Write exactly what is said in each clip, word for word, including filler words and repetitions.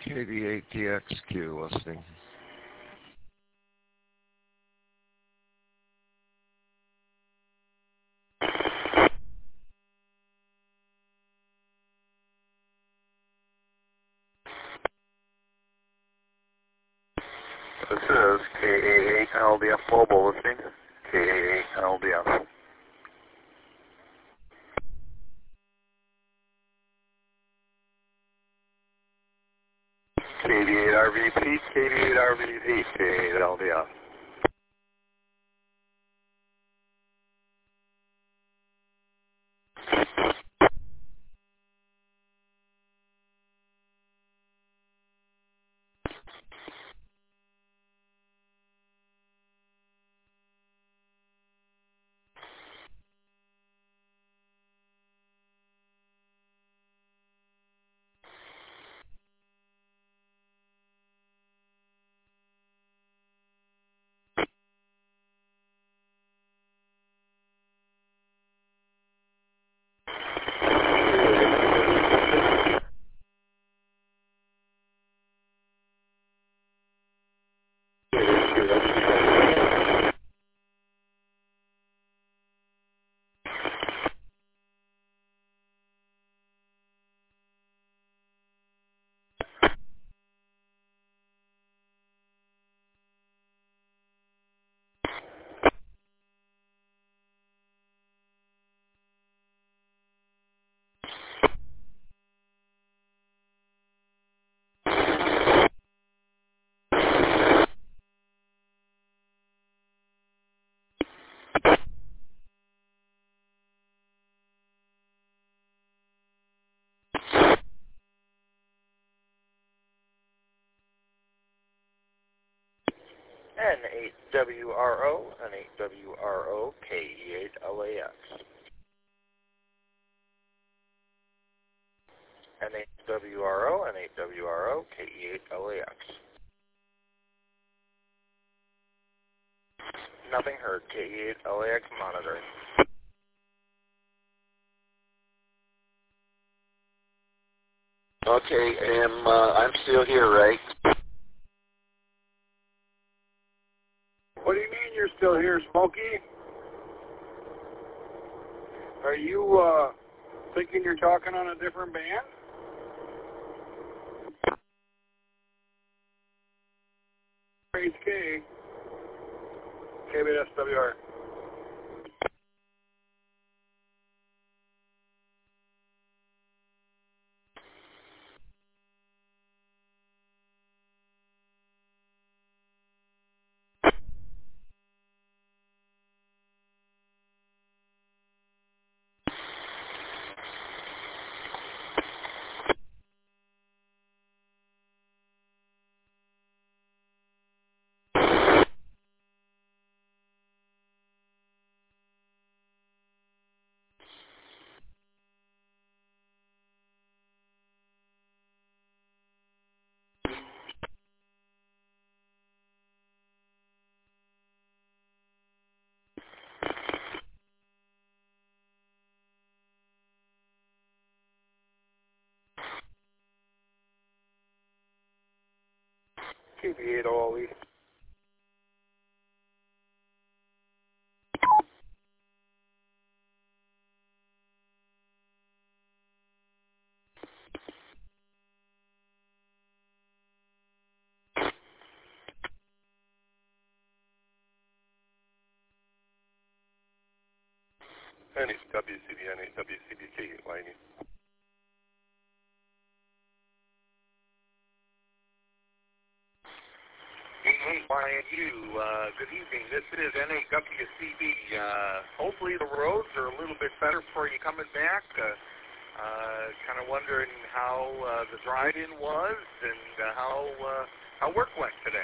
K V eight D X Q listing. This is K A eight L D F Mobile listening. K A eight L D F. K V eight R V P, K V eight R V P, K A eight L D F. N eight W R O, N eight W R O, K E eight L A X. N eight W R O, N eight W R O, K E eight L A X. Nothing heard, K E eight L A X monitoring. Okay, am, uh, I'm still here, right? What do you mean you're still here, Smokey? Are you, uh, thinking you're talking on a different band? H K, K B S W R. K B eight O L E. N H W C D, N H W C D, K eight Y E. K eight Y U, uh, good evening. This is N eight W C D. Uh, hopefully the roads are a little bit better for you coming back. Uh, uh, kind of wondering how uh, the drive-in was and uh, how uh, how work went today.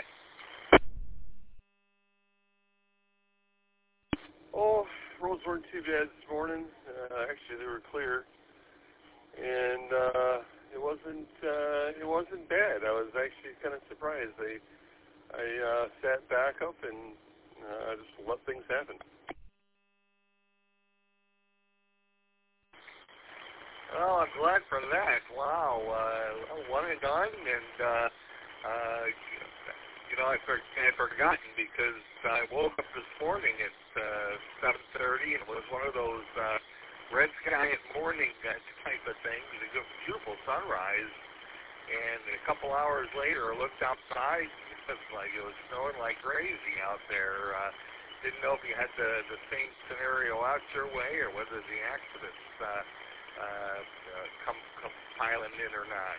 Oh, roads weren't too bad this morning. Uh, actually, they were clear, and uh, it wasn't uh, it wasn't bad. I was actually kind of surprised. I I uh, sat back up and uh, just let things happen. Well, I'm glad for that. Wow, uh, one and done, and uh, uh, you know, I for, I had forgotten because I woke up this morning at uh, seven thirty, and it was one of those uh, red sky at morning uh, type of things. It was a beautiful sunrise, and a couple hours later, I looked outside. It was like it was snowing like crazy out there. Uh, didn't know if you had the the same scenario out your way, or whether the accidents uh, uh, uh, come come piling in or not.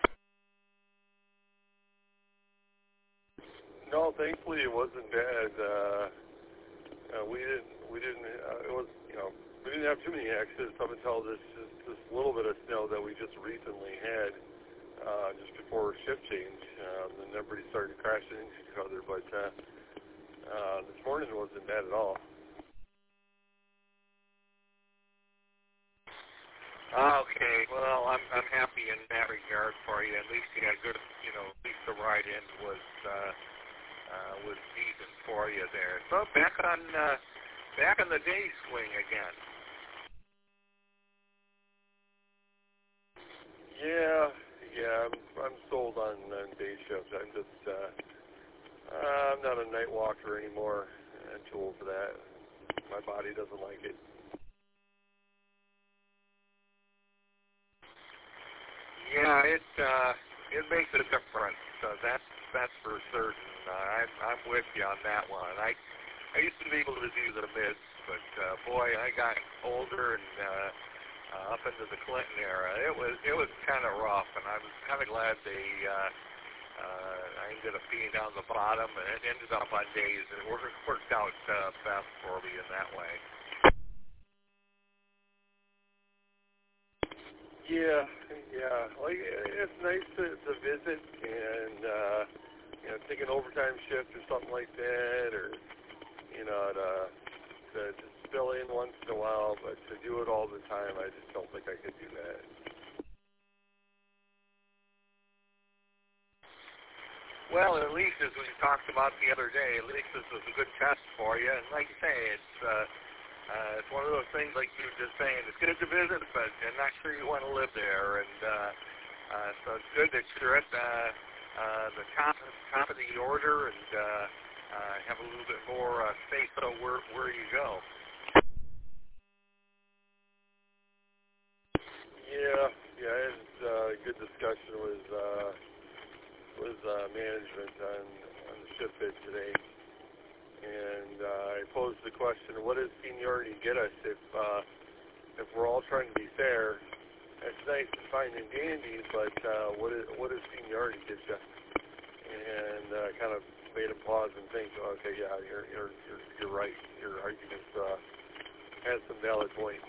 No, thankfully it wasn't bad. Uh, uh, we didn't. We didn't. Uh, it was. You know, we didn't have too many accidents up until this just this little bit of snow that we just recently had, uh, just before shift change. Um, and everybody started crashing into each other. But uh, uh, this morning it wasn't bad at all. Okay, well, I'm I'm happy in that regard for you. At least you got good, you know, at least the ride in was uh, uh, was decent for you there. So back on uh, back on the day swing again. Yeah, yeah, I'm I'm sold on, on day shift. I'm just uh, I'm not a night walker anymore. I'm too old for that. My body doesn't like it. Yeah, it uh, it makes a difference. Uh, that's that's for certain. Uh, I'm I'm with you on that one. I I used to be able to do the mids, but uh, boy, I got older and uh, uh, up into the Clinton era. It was it was kind of rough, and I was kind of glad they uh, uh, I ended up being down the bottom, and it ended up on days, and it worked worked out uh, best for me in that way. Yeah, yeah. Like it's nice to, to visit and uh, you know take an overtime shift or something like that, or you know to, to just fill in once in a while. But to do it all the time, I just don't think I could do that. Well, at least as we talked about the other day, at least this was a good test for you. And like you say, it's uh, uh, it's one of those things like you were just saying. It's good to visit, but I'm not sure you want to live there. And uh, uh, so it's good that you're at the, uh, the top top of the order and uh, uh, have a little bit more uh, space on where where you go. Yeah, yeah. I had uh, a good discussion with uh, with uh, management on on the shift bid today. And uh, I posed the question, what does seniority get us if uh, if we're all trying to be fair? It's nice and fine and dandy, but uh, what, is, what does seniority get you? And uh, kind of made him pause and think, okay, yeah, you're you're you're, you're right. Your argument uh, has some valid points.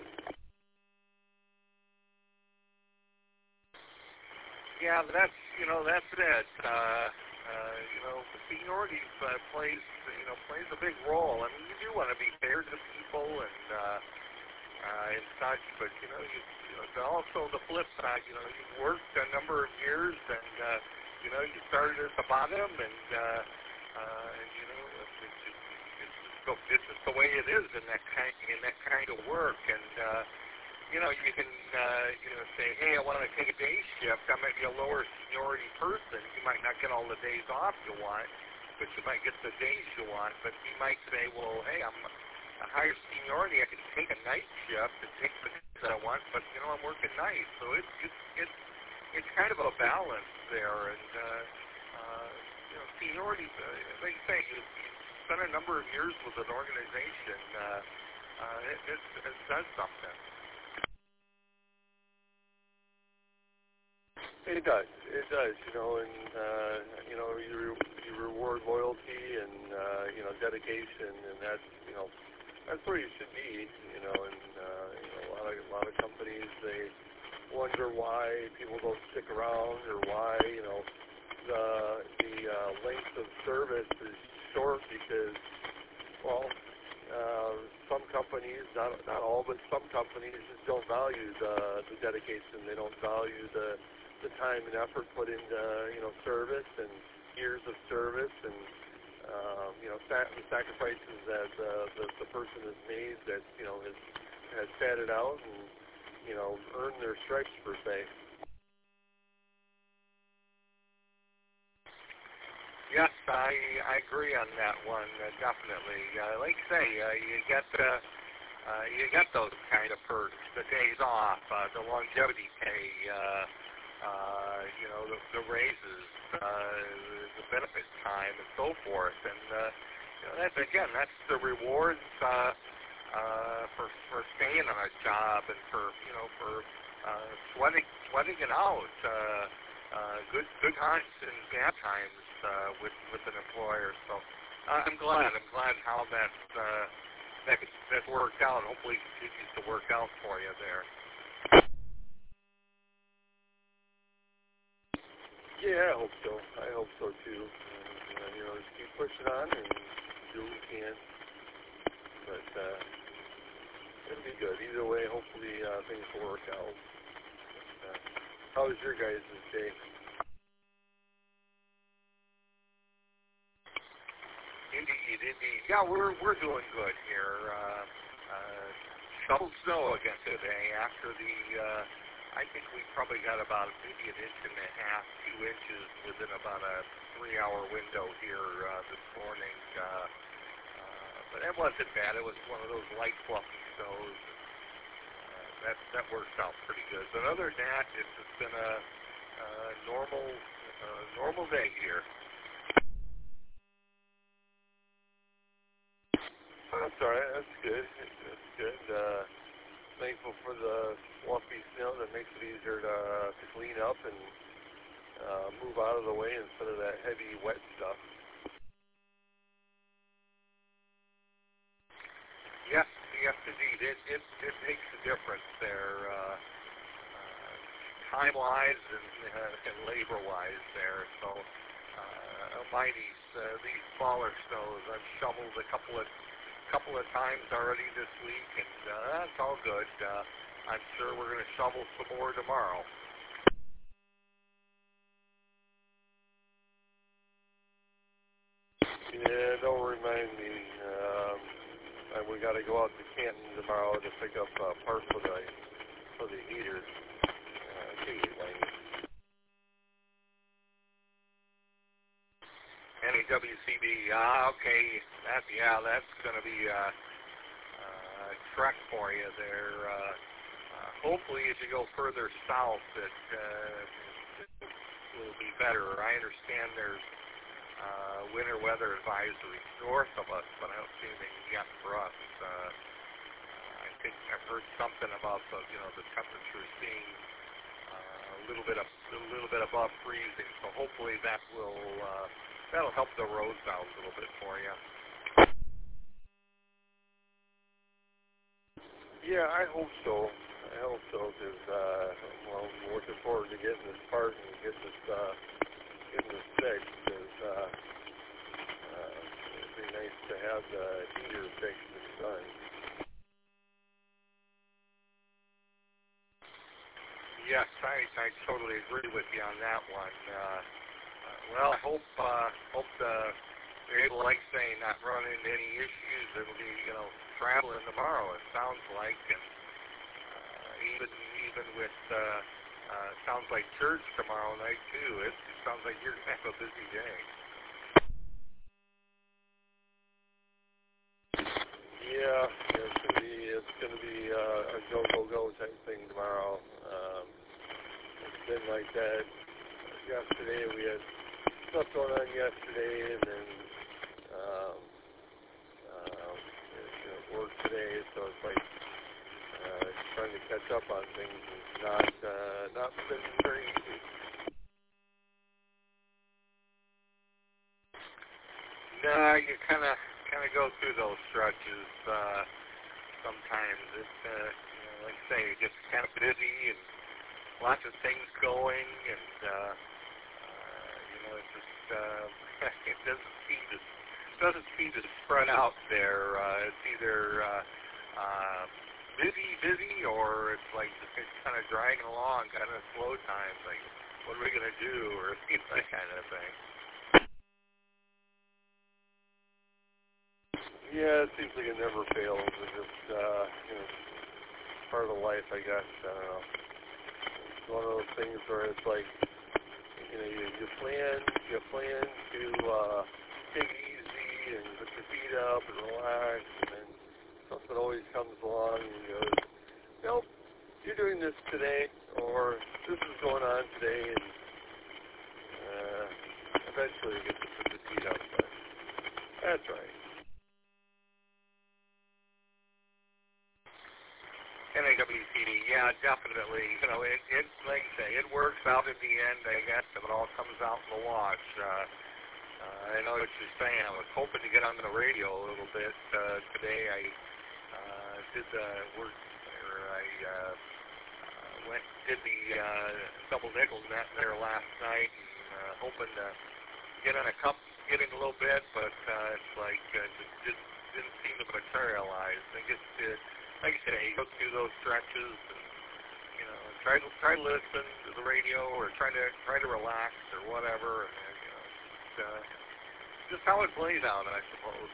Yeah, but that's you know that's it. Uh, uh, you know, seniority uh, plays you know plays a big role. I mean, you do want to be fair to people and uh, uh, and such, but you know, you, you know, also the flip side. You know, you've worked a number of years, and uh, you know, you started at the bottom, and uh, uh, you know, it's just, it's just the, it's just the way it is in that kind in that kind of work, and. Uh, You know, you can, uh, you know, say, hey, I want to take a day shift. I might be a lower seniority person. You might not get all the days off you want, but you might get the days you want. But you might say, well, hey, I'm a higher seniority. I can take a night shift and take the days that I want, but, you know, I'm working nights. So it's, it's, it's, it's kind of a balance there. And, uh, uh, you know, seniority, uh, like you say, you, you spend a number of years with an organization. Uh, uh, it, it, it does something. It does. It does. You know, and uh, you know, you you reward loyalty and uh, you know dedication, and that's you know that's where you should be. You know, and uh, you know, a lot of a lot of companies they wonder why people don't stick around or why you know the the uh, length of service is short because well. Uh, some companies, not not all, but some companies just don't value the, the dedication. They don't value the the time and effort put into you know service and years of service and um, you know sa- the sacrifices that uh, the the person has made that you know has has sat it out and you know, earn their stripes per se. Yes, I I agree on that one, uh, definitely. Uh, like I say, uh, you get uh, uh, you get those kind of perks, the days off, uh, the longevity pay, uh, uh, you know, the, the raises, uh, the benefit time, and so forth. And uh, you know, that's again, that's the rewards uh, uh, for for staying on a job and for you know for uh, sweating sweating it out. Uh, Uh, good, good times and bad times uh, with with an employer. So uh, I'm glad. I'm glad how that uh, that that worked out. Hopefully, it continues to work out for you there. Yeah, I hope so. I hope so too. And, uh, you know, just keep pushing on and do what we can. But uh, it'll be good. Either way, hopefully uh, things will work out. But, uh, how was your guys' day? Indeed, indeed. Yeah, we're we're doing good here. Uh, uh, shoveled snow again today. After the, uh, I think we probably got about maybe an inch and a half, two inches within about a three-hour window here uh, this morning. Uh, uh, but it wasn't bad. It was one of those light, fluffy snows. That that works out pretty good. But other than that, it's just been a, a normal uh, normal day here. That's all right. That's good. That's good. Uh, thankful for the fluffy snow that makes it easier to, to clean up and uh, move out of the way instead of that heavy, wet stuff. Yes, yes, indeed. It it, it makes a difference there, uh, uh, time-wise and, uh, and labor-wise there. So, uh, my these uh, these smaller snows, I've shoveled a couple of couple of times already this week, and uh, that's all good. Uh, I'm sure we're going to shovel some more tomorrow. Yeah, don't remind me. Um, and we got to go out to Canton tomorrow to pick up uh, parts for the for the heater. Uh, Katie Lane. N A W C B, ah, okay, that, yeah, that's going to be a, a trek for you there. Uh, uh, hopefully, as you go further south, it, uh, it will be better. I understand there's uh, winter weather advisories north of us, but I don't see anything yet for us. Uh, I think I've heard something about the, you know, the temperature being uh, a little bit, up, a little bit above freezing. So hopefully that will. Uh, That'll help the roads out a little bit for you. Yeah, I hope so. I hope so because uh, well, I'm looking forward to getting this part and getting this uh, getting this fixed. Because uh, uh, it'd be nice to have the heater fixed and done. Yes, I I totally agree with you on that one. Uh, Well, I hope uh, hope uh, you're able, like saying, not run into any issues. It'll be, you know, traveling tomorrow. It sounds like, and uh, even even with uh, uh, sounds like church tomorrow night too. It, it sounds like you're gonna have a busy day. Yeah, it's gonna be it's gonna be uh, a go go go type thing tomorrow. Um, it's been like that. Yesterday we had stuff going on yesterday, and then um, uh, you know, work today. So it's like uh, trying to catch up on things is not uh, not been very easy. No, you kind of kind of go through those stretches. Uh, sometimes it's uh, you know, like I say, it gets kind of busy and lots of things going, and uh, uh, you know, it just uh, it doesn't seem to doesn't seem to spread out there. Uh, it's either uh, uh, busy, busy, or it's like it's kind of dragging along, kind of slow times. Like, what are we gonna do, or you know, that kind of thing. Yeah, it seems like it never fails. It just uh, you know, part of the life, I guess. I don't know. It's one of those things where it's like, you know, you, you plan, you plan to uh, take it easy and put your feet up and relax, and then something always comes along and goes, nope, you're doing this today, or this is going on today, and uh, eventually you get to put the feet up, but that's right. N A W C D, yeah, definitely. You know, it, it, like I say, it works out in the end, I guess, if it all comes out in the wash. Uh, uh, I know what you're saying. I was hoping to get on the radio a little bit uh, today. I uh, did the work, or I uh, uh, went did the uh, double nickel net there last night, and uh, hoping to get on a cup, get in a little bit, but uh, it's like uh, just, just didn't seem to materialize. I guess it, like I say, you go through those stretches and, you know, try to try to listen to the radio or try to try to relax or whatever, and, and you know, just, uh, just how it plays out, I suppose.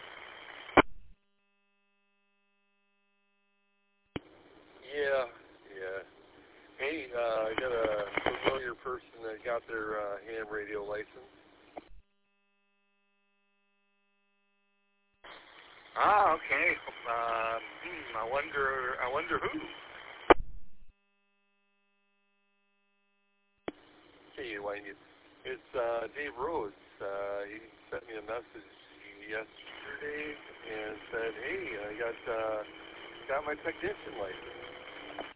Yeah, yeah. Hey, uh, I got a familiar person that got their uh, ham radio license. Ah, okay. Um, hmm, I wonder. I wonder who. Hey, Wayne, it's uh, Dave Rhodes. Uh, he sent me a message yesterday and said, "Hey, I got uh, got my technician license."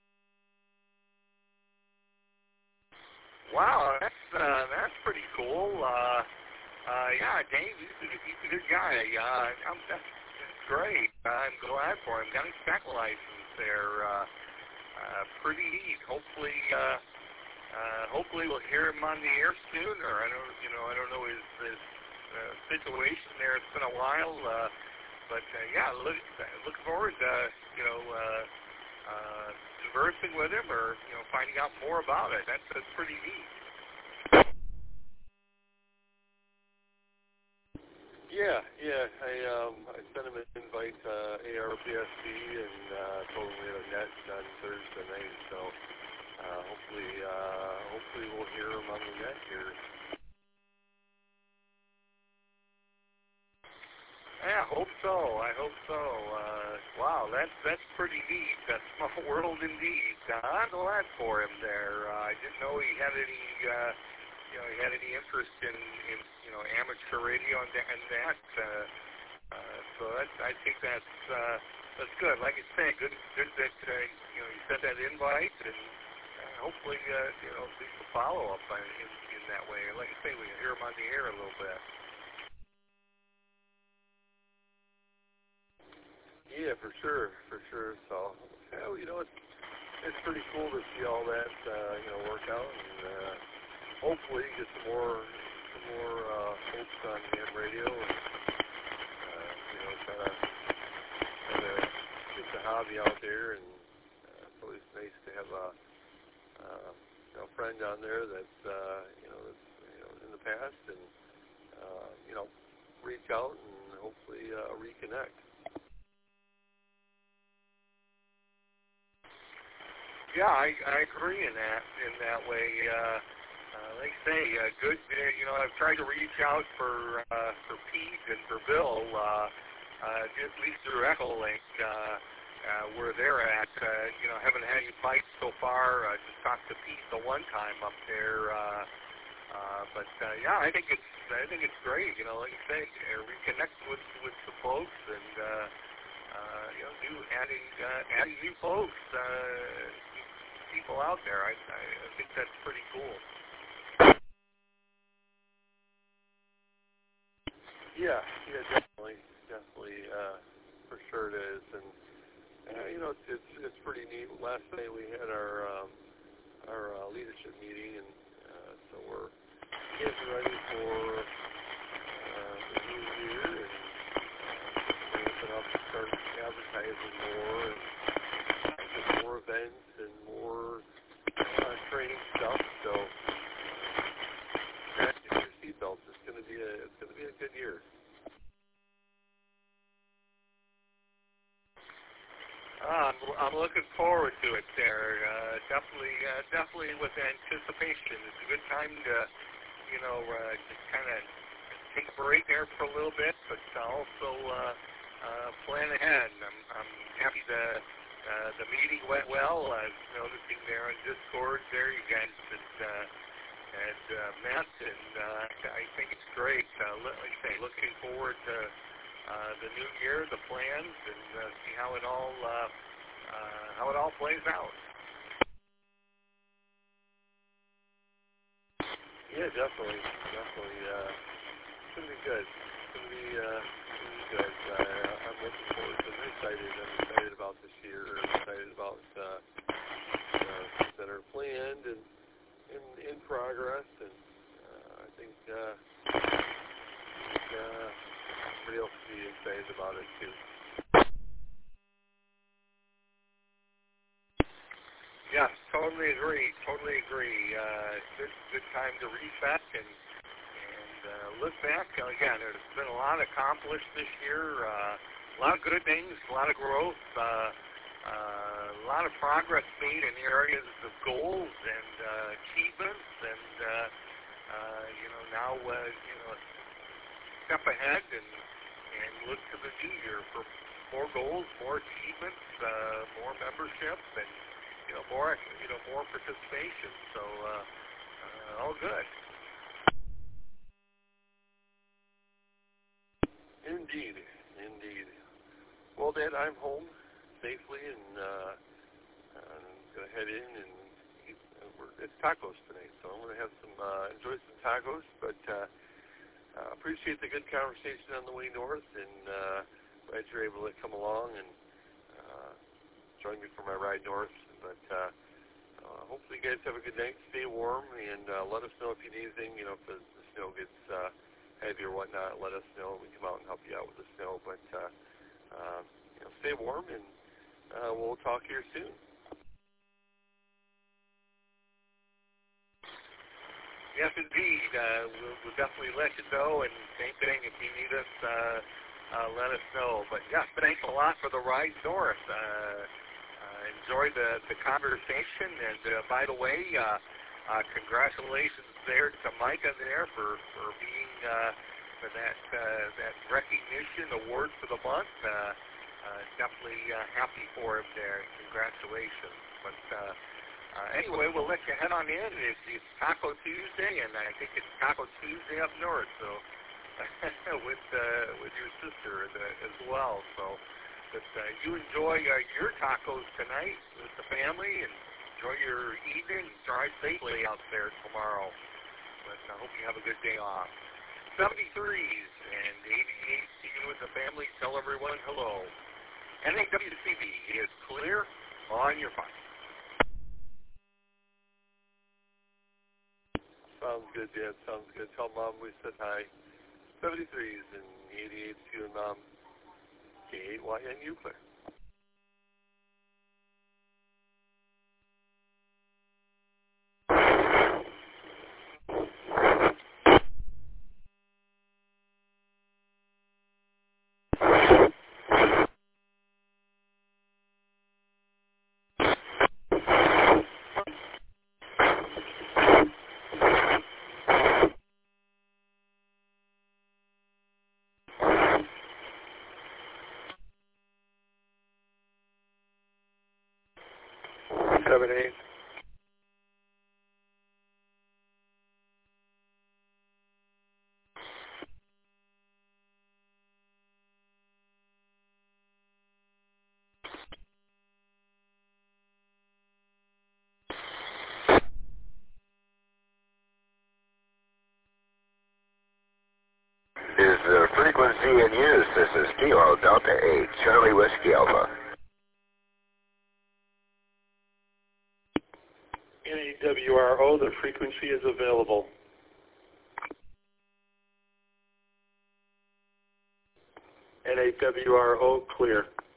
Wow, that's uh, that's pretty cool. Uh, Uh, yeah, Dave, he's a, he's a good guy. Uh, I'm, that's, that's great. I'm glad for him. Got his tech license there. Uh, uh, pretty neat. Hopefully, uh, uh, hopefully we'll hear him on the air soon. Or I don't, you know, I don't know his, his uh, situation there. It's been a while, uh, but uh, yeah, look, look forward to you know uh, uh, conversing with him or you know finding out more about it. That's, that's pretty neat. Yeah, yeah. I um I sent him an invite to uh, A R P S B and uh, told him we had a net on Thursday night. So uh, hopefully, uh, hopefully we'll hear him on the net here. Yeah, I hope so. I hope so. Uh, wow, that's that's pretty neat. That's a small world indeed. Uh, I'm glad for him there. Uh, I didn't know he had any. Uh, you know, he had any interest in, in you know, amateur radio and, and that. Uh, uh, so that's, I think that's uh, that's good. Like I say, good, good that uh, you know you sent that invite, and uh, hopefully uh, you know there's a follow up in, in that way. Like I say, we can hear him on the air a little bit. Yeah, for sure, for sure. So, yeah, you know, it's it's pretty cool to see all that uh, you know work out and. Uh, Hopefully, get some more, some more uh, folks on ham radio, and uh, you know, try to, try to get the hobby out there. And uh, it's always nice to have a, uh, you know, friend on there that's, uh, you know, that's, you know, in the past, and uh, you know, reach out and hopefully uh, reconnect. Yeah, I, I agree in that in that way. Uh, Uh, like I say, uh, good. Uh, you know, I've tried to reach out for uh, for Pete and for Bill, uh, uh, at least through Echolink, uh, uh, where they're at. Uh, you know, haven't had any fights so far. Uh, just talked to Pete the one time up there. Uh, uh, but uh, yeah, I think it's I think it's great. You know, like I say, uh, reconnect with with the folks and uh, uh, you know, new adding uh, adding new folks, uh, people out there. I, I I think that's pretty cool. Yeah, yeah, definitely, definitely, uh, for sure it is, and uh, you know, it's, it's it's pretty neat. Last night we had our um, our uh, leadership meeting, and uh, so we're getting ready for uh, the new year, and uh, ramping up to start advertising more, and just more events and more uh, training stuff. So. Your seatbelts. It's going to be a it's going to be a good year. Uh, I'm, I'm looking forward to it there. Uh, definitely, uh, definitely with anticipation. It's a good time to, you know, uh, just kind of take a break there for a little bit, but also uh, uh, plan ahead. I'm, I'm happy that uh, the meeting went well. I was noticing there on Discord there you guys had, uh, had uh, met, and uh, I think it's great. Uh, like I say, looking forward to uh, the new year, the plans, and uh, see how it all uh, uh, how it all plays out. Yeah, definitely, definitely. Uh, it's gonna be good. It's gonna be, uh, it's gonna be good. Uh, I'm looking forward to it. I'm excited. I'm excited about this year. I'm excited about uh, uh, things that are planned and in, in progress. And uh, I think uh, uh, everybody else will be excited about it too. Yes, totally agree. Totally agree. Uh, good, good time to reset and and uh, look back. Uh, again, there's been a lot accomplished this year. Uh, a lot of good things, a lot of growth, uh, uh, a lot of progress made in the areas of goals and uh, achievements. And uh, uh, you know, now uh, you know, step ahead and and look to the new year for more goals, more achievements, uh, more membership, and you know, more, you know, more participation. So, uh, uh, all good. Indeed, indeed. Well, Dad, I'm home safely, and uh, I'm gonna head in and eat. Uh, we're, it's tacos tonight, so I'm gonna have some uh, enjoy some tacos. But uh, uh, appreciate the good conversation on the way north, and uh, glad you're able to come along and uh, join me for my ride north. But uh, uh, hopefully you guys have a good night. Stay warm, and uh, let us know if you need anything. You know, if the, the snow gets uh, heavy or whatnot, let us know. We can come out and help you out with the snow. But uh, uh, you know, stay warm, and uh, we'll talk here soon. Yes, indeed. Uh, we'll, we'll definitely let you know. And same thing, if you need us, uh, uh, let us know. But yes, thanks a lot for the ride north. Uh, Uh, enjoy the, the conversation, and uh, by the way, uh, uh, congratulations there to Micah there for, for being uh, for that uh, that recognition award for the month. Uh, uh, definitely uh, happy for him there. Congratulations. But uh, uh, anyway, we'll let you head on in. It's, it's Taco Tuesday, and I think it's Taco Tuesday up north, so with uh, with your sister uh, as well. So. But uh, you enjoy uh, your tacos tonight with the family, and enjoy your evening. Drive safely out there tomorrow. But I hope you have a good day off. seventy-threes and eighty-eight, even with the family. Tell everyone hello. N A W C B is clear on your phone. Sounds good, Dad. Sounds good. Tell Mom we said hi. seventy-threes and eighty-eight to you and Mom. K eight Y N U clear. Seven eight. Is the frequency in use? This is Kilo Delta eight, Charlie Whiskey Alpha. N A W R O, the frequency is available. N A W R O, clear.